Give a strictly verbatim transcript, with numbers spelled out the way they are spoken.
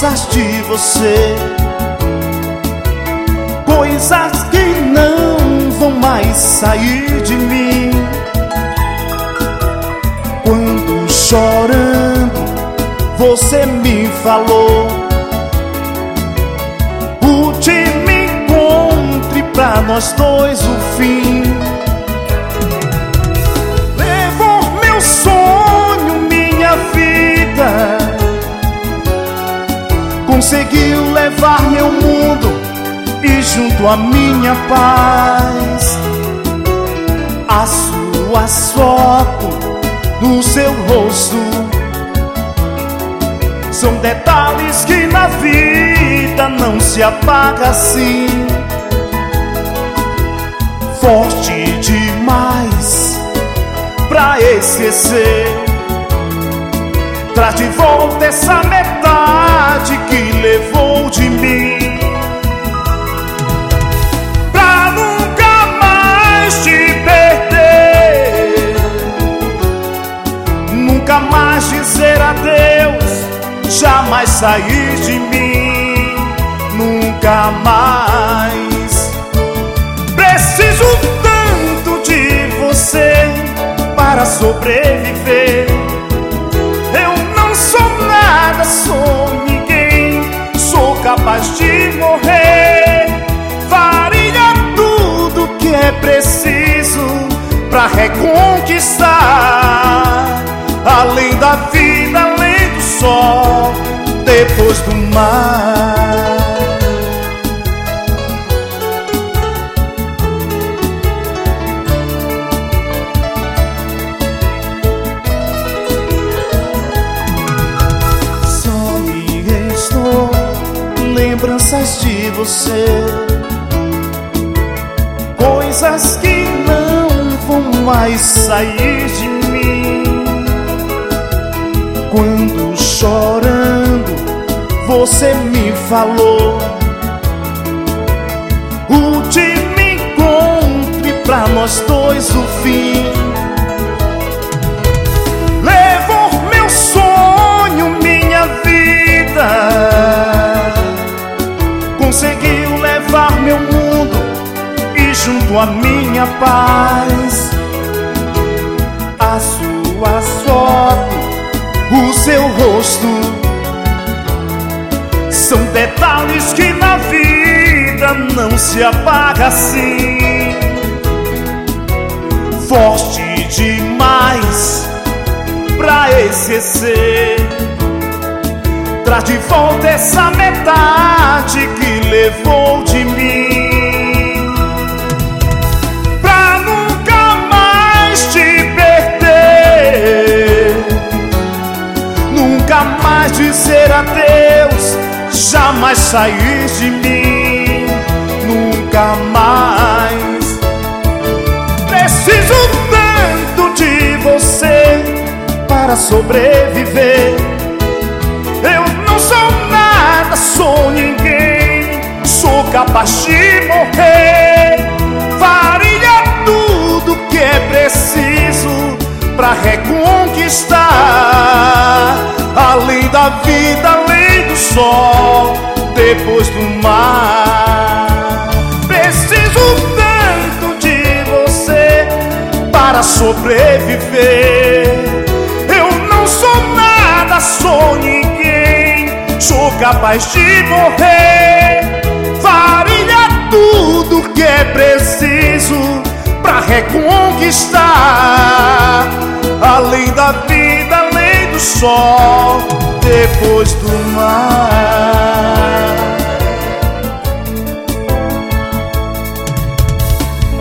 lembranças de você, coisas que não vão mais sair de mim. Quando chorando você me falou: último encontro pra nós dois o fim. Levou meu sonho, minha vida, conseguiu levar meu mundo e junto a minha paz. As suas fotos no seu rosto são detalhes que na vida não se apaga assim. Forte demais pra esquecer, traz de volta essa metade que levou de mim. Pra nunca mais te perder, nunca mais dizer adeus, jamais sair de mim, nunca mais. Preciso tanto de você para sobreviver. Eu não sou nada, sou ninguém, sou capaz de morrer. Faria tudo que é preciso pra reconquistar, além da vida, além do sol, depois do mar. Só me restou lembranças de você, coisas que não vão mais sair de mim. Quando chorando você me falou: último encontro pra nós dois o fim. Levou meu sonho, minha vida, conseguiu levar meu mundo e junto a minha paz. As suas fotos, o seu rosto são detalhes que na vida não se apaga assim. Forte demais pra esquecer, traz de volta essa metade que levou de mim. Pra nunca mais te perder, nunca mais dizer adeus, jamais sair de mim, nunca mais. Preciso tanto de você para sobreviver. Eu não sou nada, sou ninguém, sou capaz de morrer. Faria tudo que é preciso pra reconquistar, além da vida, além do sol, depois do mar. Preciso tanto de você para sobreviver. Eu não sou nada, sou ninguém, sou capaz de morrer. Faria tudo que é preciso pra reconquistar, além da vida, além do sol, depois do mar.